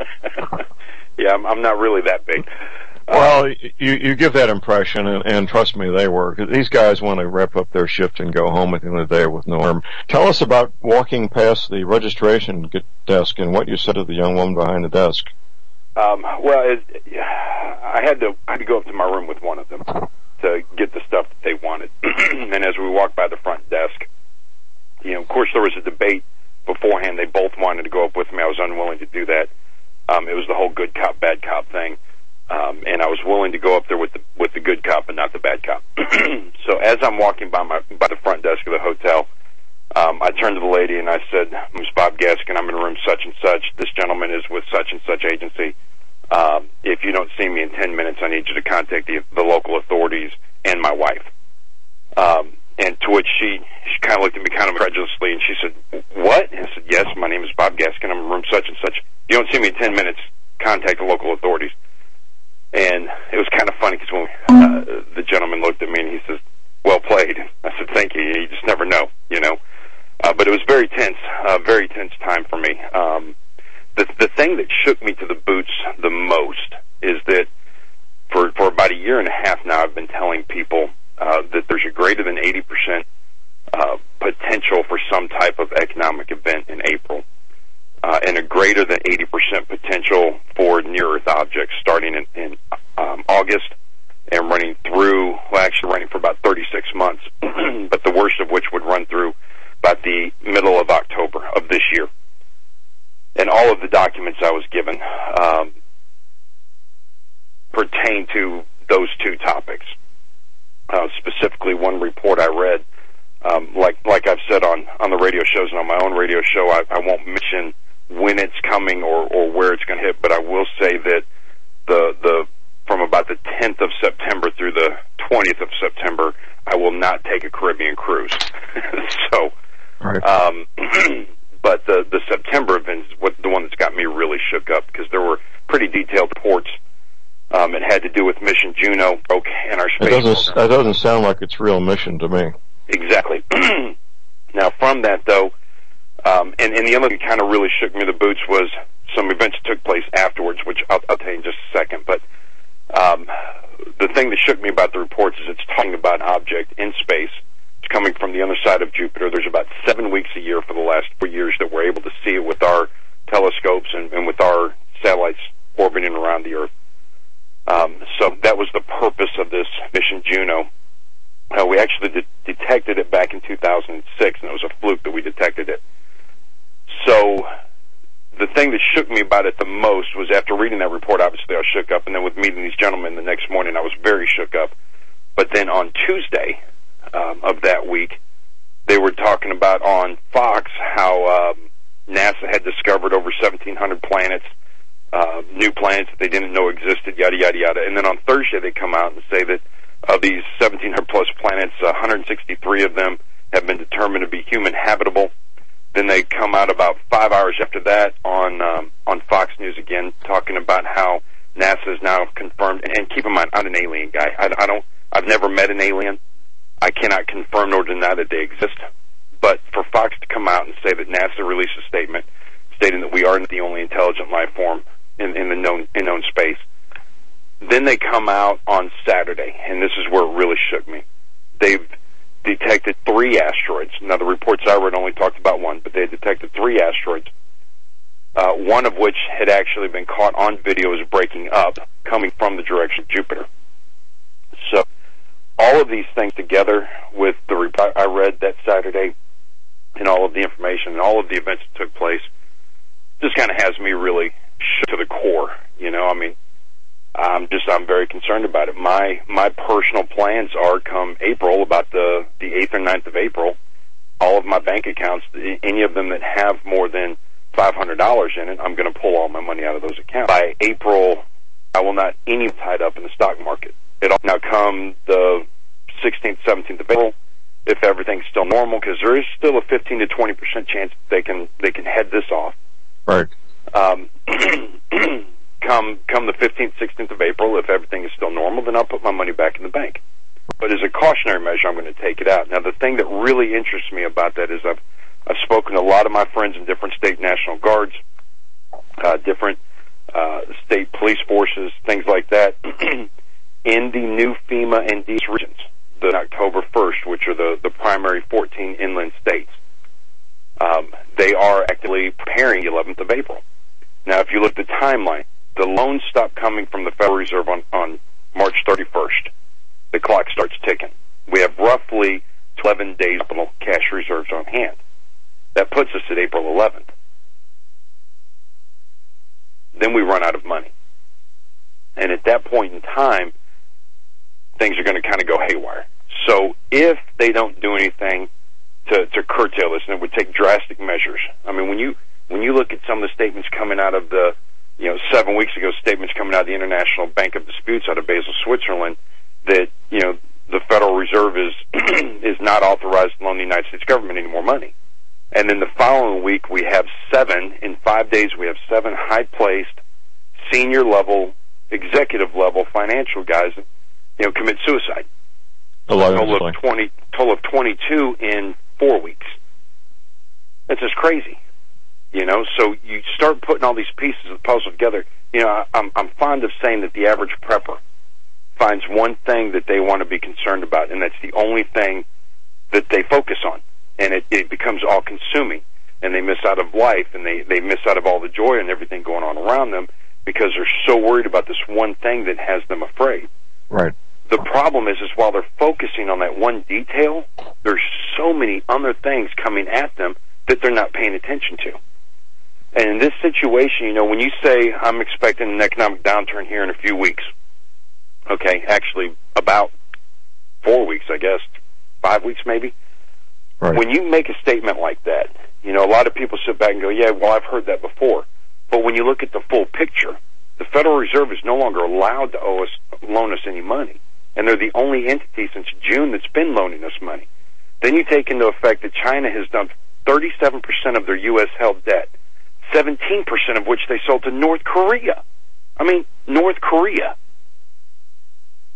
yeah, I'm, I'm not really that big. Well, you, you give that impression, and, and trust me, they were. These guys want to wrap up their shift and go home at the end of the day with no arm. Tell us about walking past the registration desk and what you said to the young woman behind the desk. Um, well, it, I had to I had to go up to my room with one of them to get the stuff that they wanted. And as we walked by the front desk, you know, of course, there was a debate beforehand. They both wanted to go up with me. I was unwilling to do that. Um, it was the whole good cop, bad cop thing. Um, and I was willing to go up there with the with the good cop and not the bad cop. So as I'm walking by my by the front desk of the hotel, um, I turned to the lady and I said, "Miz Bob Gaskin, I'm in room such and such. This gentleman is with such and such agency. Um, if you don't see me in ten minutes, I need you to contact the, the local authorities and my wife." Um, and to which she she kind of looked at me kind of incredulously and she said, "What?" And I said, "Yes, my name is Bob Gaskin. I'm in room such and such. If you don't see me in ten minutes, contact the local authorities." And it was kind of funny because when uh, the gentleman looked at me and he says, "Well played." I said, "Thank you. You just never know, you know." Uh, but it was very tense, uh, very tense time for me. Um, the the thing that shook me to the boots the most is that for for about a year and a half now, I've been telling people uh, that there's a greater than eighty percent uh, potential for some type of economic event in April. Uh, and a greater than eighty percent potential for near-Earth objects starting in, in um, August and running through, well, actually running for about thirty-six months, but the worst of which would run through about the middle of October of this year. And all of the documents I was given um, pertain to those two topics. Uh, specifically, one report I read, um, like like I've said on, on the radio shows and on my own radio show, I, I won't mention when it's coming or, or where it's going to hit, but I will say that the the from about the tenth of September through the twentieth of September, I will not take a Caribbean cruise. So, right. um, space doesn't, program. that doesn't sound like its real mission to me. Exactly. Now, from that, though, um, and, and the other thing that kind of really shook me to the boots was some events that took place afterwards, which I'll, I'll tell you in just a second. But um, the thing that shook me about the reports is it's talking about an object in space. It's coming from the other side of Jupiter. There's about seven weeks a year for the last four years that we're able to see it with our telescopes and, and with our satellites orbiting around the Earth. Um, so that was the purpose of this mission Juno. Uh, we actually de- detected it back in two thousand six, and it was a fluke that we detected it. So the thing that shook me about it the most was after reading that report, obviously I was shook up, and then with meeting these gentlemen the next morning, I was very shook up. But then on Tuesday um, of that week, they were talking about on Fox how um, NASA had discovered over seventeen hundred planets, uh, new planets that they didn't know existed, yada, yada, yada. And then on Thursday, they come out and say that of these seventeen hundred plus planets, one hundred sixty-three of them have been determined to be human habitable. Then they come out about five hours after that on um, on Fox News again, talking about how NASA has now confirmed. And keep in mind, I'm an alien guy. I, I don't. I've never met an alien. I cannot confirm nor deny that they exist. But for Fox to come out and say that NASA released a statement stating that we are the only intelligent life form in, in the known in known space. Then they come out on Saturday, and this is where it really shook me. They've detected three asteroids. Now, the reports I read only talked about one, but they had detected three asteroids, uh, one of which had actually been caught on video as breaking up, coming from the direction of Jupiter. So all of these things together with the report I read that Saturday and all of the information and all of the events that took place just kind of has me really shook to the core. You know, I mean, I'm just, I'm very concerned about it. My, my personal plans are come April, about the, the eighth or ninth of April, all of my bank accounts, any of them that have more than five hundred dollars in it, I'm going to pull all my money out of those accounts. By April, I will not any tied up in the stock market. It'll now come the sixteenth, seventeenth of April, if everything's still normal, because there is still a fifteen to twenty percent chance that they can, they can head this off. Right. Um, Come come the fifteenth, sixteenth of April, if everything is still normal, then I'll put my money back in the bank. But as a cautionary measure, I'm going to take it out. Now, the thing that really interests me about that is I've I've spoken to a lot of my friends in different state National Guards, uh, different uh, state police forces, things like that, in the new FEMA and D C regions, the October first, which are the, the primary fourteen inland states. Um, they are actively preparing the eleventh of April. Now, if you look at the timeline, the loans stop coming from the Federal Reserve on, on March thirty-first. The clock starts ticking. We have roughly eleven days of cash reserves on hand. That puts us at April eleventh. Then we run out of money. And at that point in time, things are going to kind of go haywire. So if they don't do anything to, to curtail this, and it would take drastic measures. I mean, when you when you look at some of the statements coming out of the, you know, seven weeks ago, statements coming out of the International Bank of Disputes out of Basel, Switzerland, that, you know, the Federal Reserve is is not authorized to loan the United States government any more money. And then the following week, we have seven, in five days, we have seven high-placed, senior-level, executive-level financial guys, you know, commit suicide. A total of twenty, total of twenty-two in four weeks. That's just crazy. You know, so you start putting all these pieces of the puzzle together. You know, I'm, I'm fond of saying that the average prepper finds one thing that they want to be concerned about, and that's the only thing that they focus on. And it, it becomes all-consuming, and they miss out of life, and they, they miss out of all the joy and everything going on around them because they're so worried about this one thing that has them afraid. Right. The problem is, is while they're focusing on that one detail, there's so many other things coming at them that they're not paying attention to. And in this situation, you know, when you say, I'm expecting an economic downturn here in a few weeks, okay, actually about four weeks, I guess, five weeks maybe. Right. When you make a statement like that, you know, a lot of people sit back and go, yeah, well, I've heard that before. But when you look at the full picture, the Federal Reserve is no longer allowed to owe us, loan us any money. And they're the only entity since June that's been loaning us money. Then you take into effect that China has dumped thirty-seven percent of their U S held debt, seventeen percent of which they sold to North Korea. I mean, North Korea.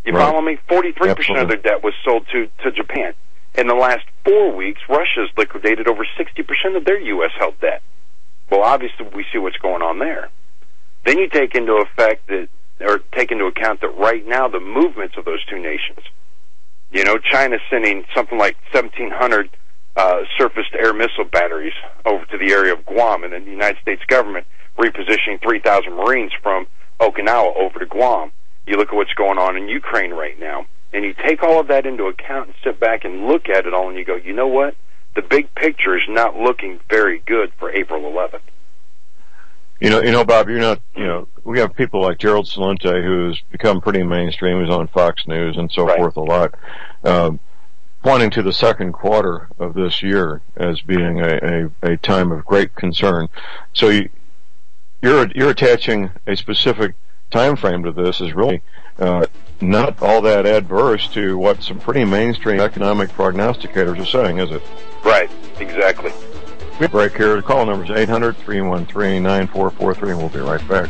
You Right. follow me? forty-three percent of their debt was sold to, to Japan. In the last four weeks, Russia's liquidated over sixty percent of their U S held debt. Well, obviously, we see what's going on there. Then you take into effect that, or take into account that right now the movements of those two nations. You know, China's sending something like seventeen hundred uh, surface-to-air missile batteries over to the area of Guam, and then the United States government repositioning three thousand Marines from Okinawa over to Guam. You look at what's going on in Ukraine right now, and you take all of that into account and sit back and look at it all, and you go, you know what? The big picture is not looking very good for April eleventh. You know, you know, Bob, you're not, you know, we have people like Gerald Celente, who's become pretty mainstream, who's on Fox News and so right. forth a lot, um, pointing to the second quarter of this year as being a, a, a time of great concern. So you, you're, you're attaching a specific time frame to this is really, uh, not all that adverse to what some pretty mainstream economic prognosticators are saying, is it? Right, exactly. We break here. The call number is eight hundred, three one three, nine four four three, and we'll be right back.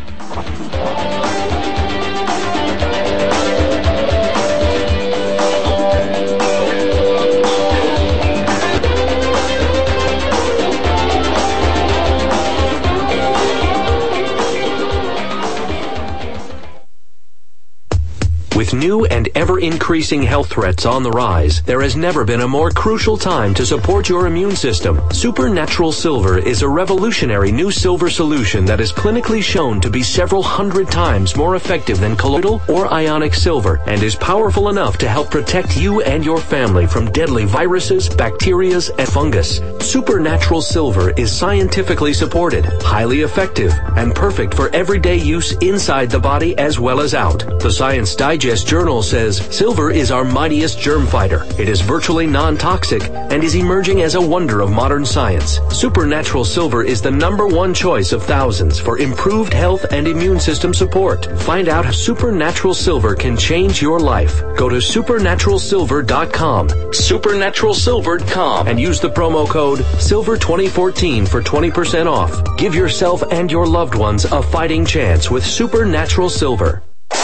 With new and ever-increasing health threats on the rise, there has never been a more crucial time to support your immune system. Supernatural Silver is a revolutionary new silver solution that is clinically shown to be several hundred times more effective than colloidal or ionic silver and is powerful enough to help protect you and your family from deadly viruses, bacteria, and fungus. Supernatural Silver is scientifically supported, highly effective, and perfect for everyday use inside the body as well as out. The Science Digest Journal says silver is our mightiest germ fighter. It is virtually non-toxic and is emerging as a wonder of modern science. Supernatural Silver is the number one choice of thousands for improved health and immune system support. Find out how Supernatural Silver can change your life. Go to supernatural silver dot com, supernatural silver dot com, and use the promo code silver twenty fourteen for twenty percent off. Give yourself and your loved ones a fighting chance with Supernatural Silver.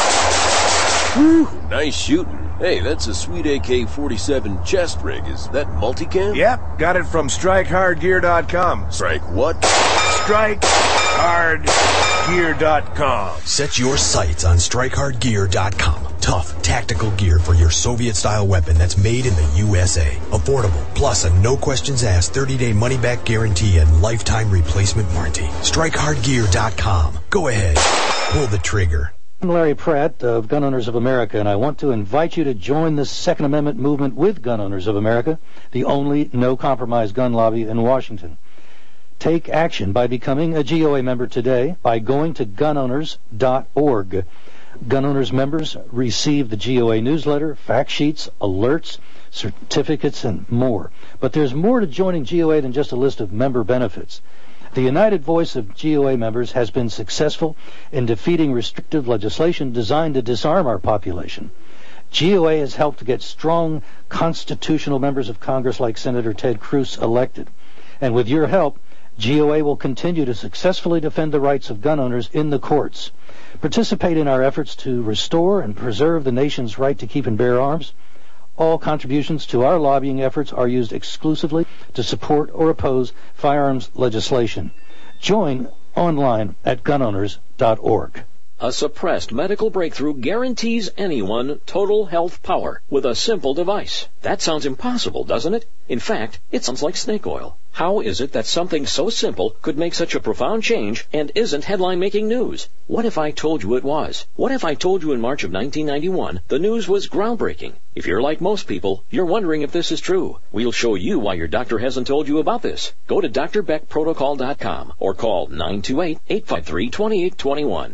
Woo, nice shooting. Hey, that's a sweet A K forty-seven chest rig. Is that multicam? Yep, got it from strike hard gear dot com. Strike what? strike hard gear dot com. Set your sights on strike hard gear dot com. Tough, tactical gear for your Soviet-style weapon that's made in the U S A. Affordable, plus a no-questions-asked thirty-day money-back guarantee and lifetime replacement warranty. strike hard gear dot com. Go ahead, pull the trigger. I'm Larry Pratt of Gun Owners of America, and I want to invite you to join the Second Amendment movement with Gun Owners of America, the only no-compromise gun lobby in Washington. Take action by becoming a G O A member today by going to gun owners dot org. Gun Owners members receive the G O A newsletter, fact sheets, alerts, certificates, and more. But there's more to joining G O A than just a list of member benefits. The united voice of G O A members has been successful in defeating restrictive legislation designed to disarm our population. G O A has helped to get strong constitutional members of Congress like Senator Ted Cruz elected. And with your help, G O A will continue to successfully defend the rights of gun owners in the courts. Participate in our efforts to restore and preserve the nation's right to keep and bear arms. All contributions to our lobbying efforts are used exclusively to support or oppose firearms legislation. Join online at gun owners dot org. A suppressed medical breakthrough guarantees anyone total health power with a simple device. That sounds impossible, doesn't it? In fact, it sounds like snake oil. How is it that something so simple could make such a profound change and isn't headline-making news? What if I told you it was? What if I told you in March of nineteen ninety-one the news was groundbreaking? If you're like most people, you're wondering if this is true. We'll show you why your doctor hasn't told you about this. Go to D R Beck Protocol dot com or call nine two eight, eight five three, two eight two one.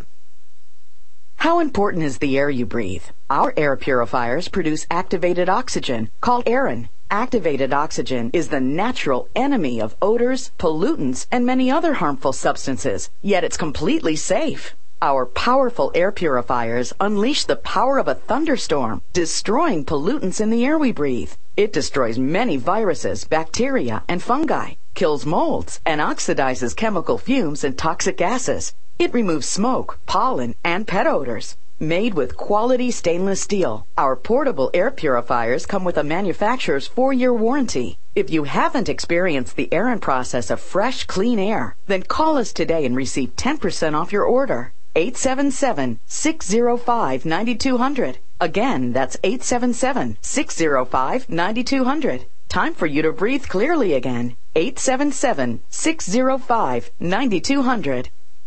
How important is the air you breathe? Our air purifiers produce activated oxygen, called Aerin. Activated oxygen is the natural enemy of odors, pollutants, and many other harmful substances, yet it's completely safe. Our powerful air purifiers unleash the power of a thunderstorm, destroying pollutants in the air we breathe. It destroys many viruses, bacteria, and fungi, kills molds, and oxidizes chemical fumes and toxic gases. It removes smoke, pollen, and pet odors. Made with quality stainless steel, our portable air purifiers come with a manufacturer's four-year warranty. If you haven't experienced the Aaron process of fresh, clean air, then call us today and receive ten percent off your order. eight seven seven, six zero five, nine two zero zero. Again, that's eight seven seven, six zero five, nine two zero zero. Time for you to breathe clearly again. eight seven seven, six zero five, nine two zero zero.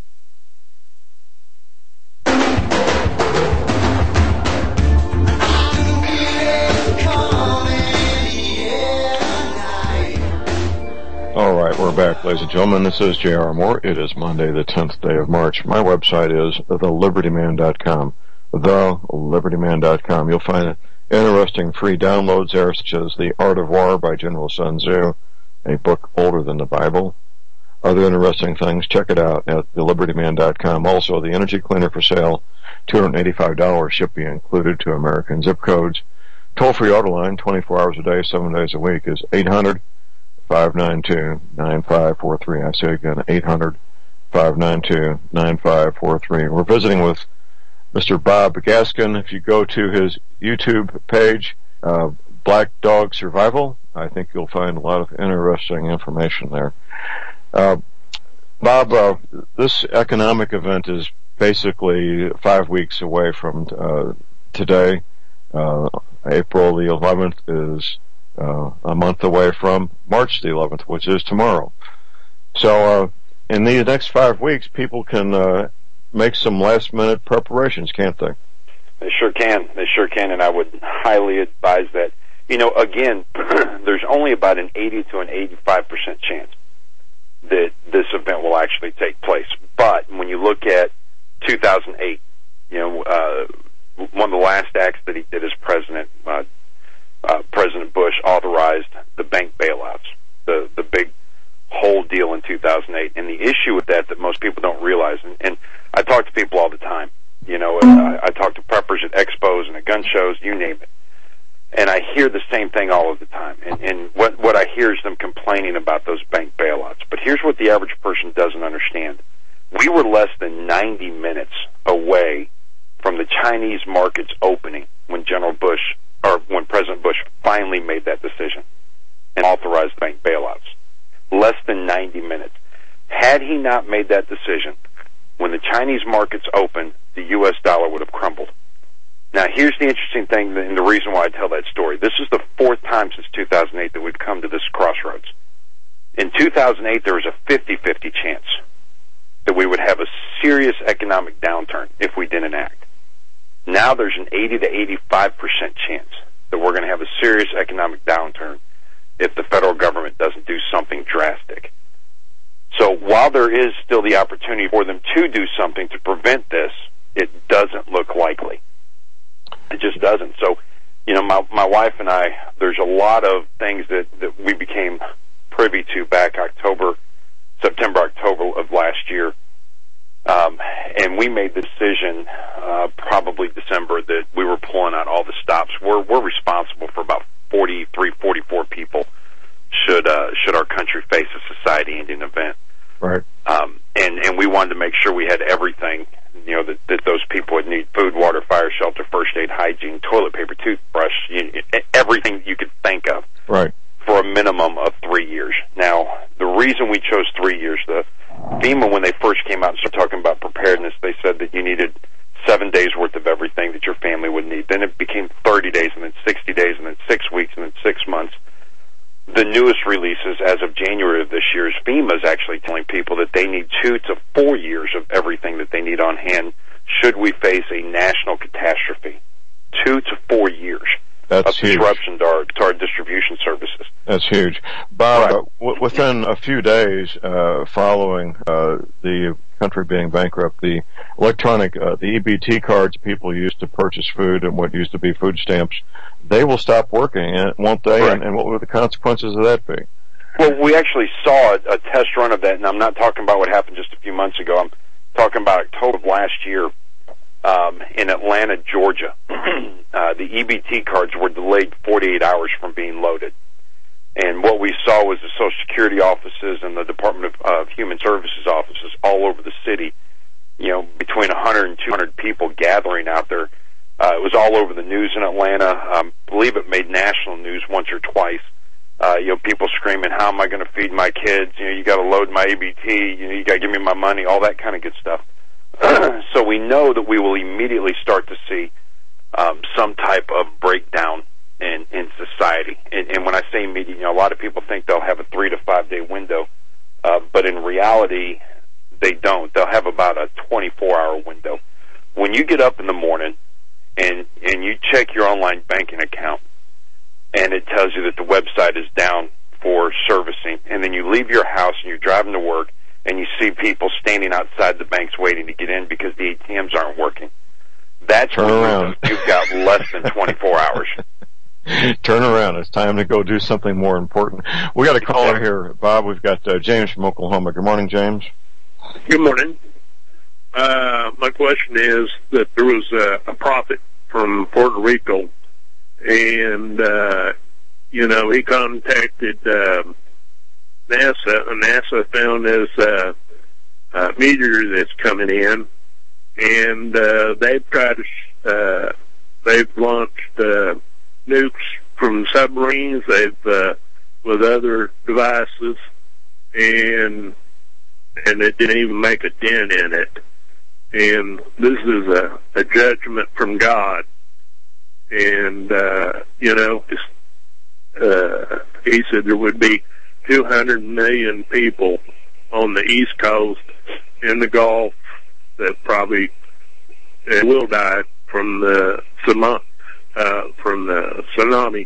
All right, we're back, ladies and gentlemen. This is J R. Moore. It is Monday, the tenth day of March. My website is the liberty man dot com. the liberty man dot com. You'll find interesting free downloads there, such as The Art of War by General Sun Tzu, a book older than the Bible. Other interesting things, check it out at the liberty man dot com. Also, the energy cleaner for sale, two hundred eighty-five dollars, shipping included to American zip codes. Toll-free auto line, twenty-four hours a day, seven days a week, is eight hundred, five nine two, nine five four three. I say again, eight hundred, five nine two, nine five four three. We're visiting with Mister Bob Gaskin. If you go to his YouTube page, uh, Black Dog Survival, I think you'll find a lot of interesting information there. Uh, Bob, uh, this economic event is basically five weeks away from uh, today. Uh, April the eleventh is uh, a month away from March the eleventh, which is tomorrow. So uh, in the next five weeks, people can uh, make some last-minute preparations, can't they? They sure can. They sure can, and I would highly advise that. You know, again, there's only about an eighty to an eighty-five percent chance that this event will actually take place. But when you look at two thousand eight, you know, uh, one of the last acts that he did as president, uh, uh, President Bush authorized the bank bailouts, the the big whole deal in two thousand eight. And the issue with that that most people don't realize, and, and I talk to people all the time, you know, I, I talk to preppers at expos and at gun shows, you name it. And I hear the same thing all of the time. And, and what, what I hear is them complaining about those bank bailouts. But here's what the average person doesn't understand. We were less than ninety minutes away from the Chinese markets opening when General Bush, or when President Bush finally made that decision and authorized bank bailouts. Less than ninety minutes. Had he not made that decision, when the Chinese markets opened, the U S dollar would have crumbled. Now, here's the interesting thing, and the reason why I tell that story. This is the fourth time since two thousand eight that we've come to this crossroads. In two thousand eight, there was a fifty-fifty chance that we would have a serious economic downturn if we didn't act. Now there's an eighty to eighty-five percent chance that we're going to have a serious economic downturn if the federal government doesn't do something drastic. So while there is still the opportunity for them to do something to prevent this, it doesn't look likely. It just doesn't. So, you know, my my wife and I, there's a lot of things that, that we became privy to back October, September, October of last year. Um, and we made the decision, uh, probably December, that we were pulling out all the stops. We're, we're responsible for about forty-three, forty-four people should, uh, should our country face a society-ending event. Right. Um, and, and we wanted to make sure we had everything, you know, that, that those people would need: food, water, fire, shelter, first aid, hygiene, toilet paper, toothbrush, you, everything you could think of. Right. For a minimum of three years. Now, the reason we chose three years, the FEMA, when they first came out and started talking about preparedness, they said that you needed seven days worth of everything that your family would need. Then it became thirty days, and then sixty days, and then six weeks, and then six months. The newest releases as of January of this year is FEMA is actually telling people that they need two to four years of everything that they need on hand should we face a national catastrophe. Two to four years. That's of huge. disruption to our, to our distribution services. That's huge. Bob, Right. uh, w- within a few days uh, following uh, the country being bankrupt, the electronic, uh, the E B T cards people used to purchase food and what used to be food stamps, they will stop working, won't they? Right. And, and what would the consequences of that be? Well, we actually saw a, a test run of that, and I'm not talking about what happened just a few months ago. I'm talking about October of last year. Um, in Atlanta, Georgia, uh, the E B T cards were delayed forty-eight hours from being loaded. And what we saw was the Social Security offices and the Department of uh, Human Services offices all over the city you know, between one hundred and two hundred people gathering out there. Uh, it was all over the news in Atlanta. Um, I believe it made national news once or twice. Uh, you know, people screaming, how am I going to feed my kids? You know, you got to load my A B T. You know, you got to give me my money, all that kind of good stuff. So we know that we will immediately start to see um, some type of breakdown in, in society. And, and when I say immediate, you know, a lot of people think they'll have a three to five day window, uh, but in reality, they don't. They'll have about a twenty-four hour window. When you get up in the morning and and you check your online banking account, and it tells you that the website is down for servicing, and then you leave your house and you're driving to work, and you see people standing outside the banks waiting to get in because the A T Ms aren't working. That's Turn when around. You've got less than twenty-four hours. Turn around. It's time to go do something more important. We got a caller here. Bob, we've got uh, James from Oklahoma. Good morning, James. Good morning. Uh, my question is that there was a, a prophet from Puerto Rico, and, uh, you know, he contacted uh, NASA, and NASA found this uh, uh, meteor that's coming in, and uh, they've tried to, uh, they've launched uh, nukes from submarines, they've, uh, with other devices, and and it didn't even make a dent in it. And this is a, a judgment from God. And, uh, you know, uh, he said there would be two hundred million people on the East Coast in the Gulf that probably uh, will die from the tsunami. Uh, from the tsunami.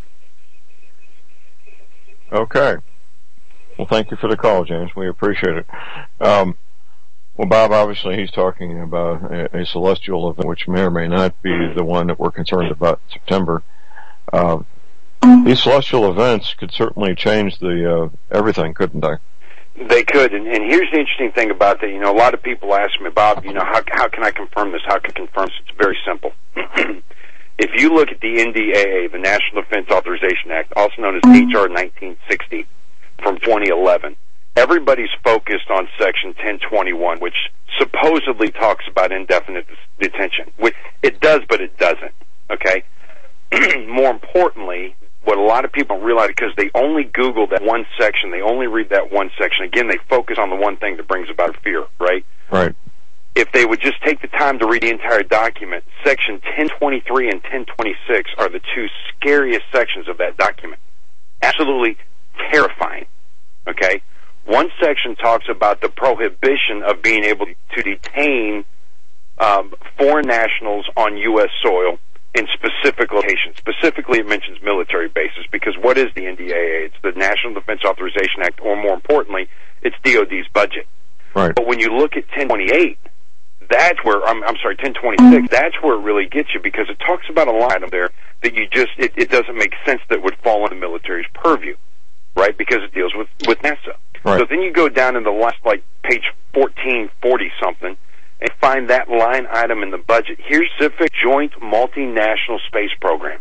Okay. Well, thank you for the call, James. We appreciate it. Um, well, Bob, obviously he's talking about a, a celestial event, which may or may not be the one that we're concerned about in September. Uh, these celestial events could certainly change the uh, everything, couldn't they? They could, and, and here's the interesting thing about that. You know, a lot of people ask me, Bob, you know, how, how can I confirm this? How can I confirm this? It's very simple. If you look at the N D A A, the National Defense Authorization Act, also known as H R nineteen sixty from twenty eleven, everybody's focused on Section ten twenty-one, which supposedly talks about indefinite detention. It does, but it doesn't, okay? More importantly, what a lot of people don't realize, because they only Google that one section, they only read that one section, again, they focus on the one thing that brings about fear, right? Right. If they would just take the time to read the entire document, Section ten twenty-three and ten twenty-six are the two scariest sections of that document. Absolutely terrifying, okay? One section talks about the prohibition of being able to detain um, foreign nationals on U S soil in specific locations. Specifically, it mentions military bases, because what is the N D A A? It's the National Defense Authorization Act, or more importantly, it's D O D's budget. Right. But when you look at ten twenty-eight, that's where, I'm, I'm sorry, ten twenty-six, that's where it really gets you, because it talks about a line item there that you just, it, it doesn't make sense that would fall into the military's purview, right, because it deals with, with NASA. Right. So then you go down in the last, like, page fourteen forty something, and find that line item in the budget. Here's Pacific Joint Multinational Space Program.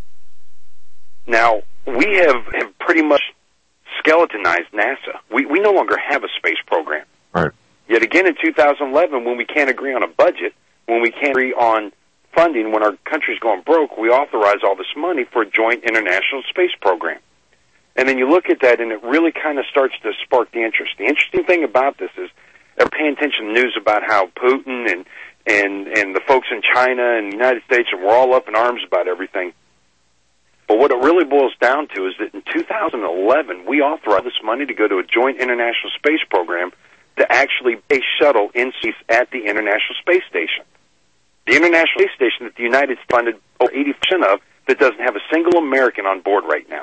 Now, we have, have pretty much skeletonized NASA. We, we no longer have a space program. Right. Yet again, in two thousand eleven, when we can't agree on a budget, when we can't agree on funding, when our country's going broke, we authorize all this money for a joint international space program. And then you look at that, and it really kind of starts to spark the interest. The interesting thing about this is, they're paying attention to news about how Putin and, and, and the folks in China and the United States, and we're all up in arms about everything. But what it really boils down to is that in two thousand eleven, we authorized this money to go to a joint international space program to actually base shuttle in space at the International Space Station. The International Space Station that the United States funded over eighty percent of, that doesn't have a single American on board right now.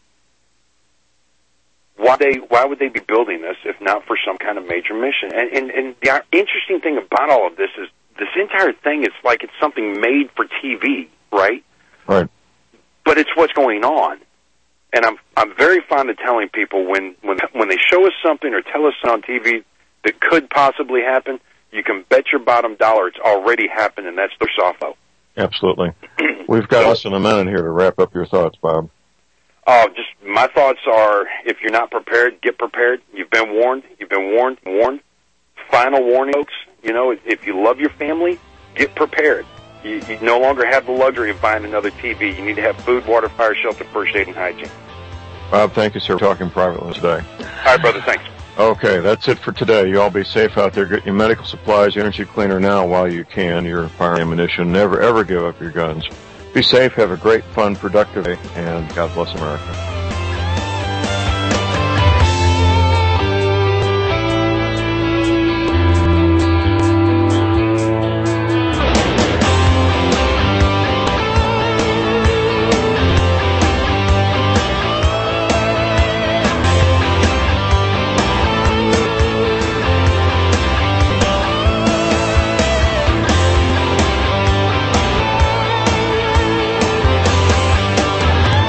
Why they? Why would they be building this if not for some kind of major mission? And, and, and the interesting thing about all of this is this entire thing is like it's something made for T V, right? Right. But it's what's going on. And I'm I'm very fond of telling people when, when, when they show us something or tell us on T V that could possibly happen, you can bet your bottom dollar it's already happened, and that's the softball. Absolutely. We've got less than a minute here to wrap up your thoughts, Bob. Oh, just my thoughts are, if you're not prepared, get prepared. You've been warned. You've been warned, warned. Final warning, folks. You know, if you love your family, get prepared. You, you no longer have the luxury of buying another T V. You need to have food, water, fire, shelter, first aid, and hygiene. Bob, thank you, sir, for talking privately today. All right, brother, thanks. Okay, that's it for today. You all be safe out there. Get your medical supplies, your energy cleaner now while you can, your fire ammunition. Never, ever give up your guns. Be safe, have a great, fun, productive day, and God bless America.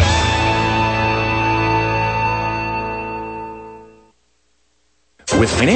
With financial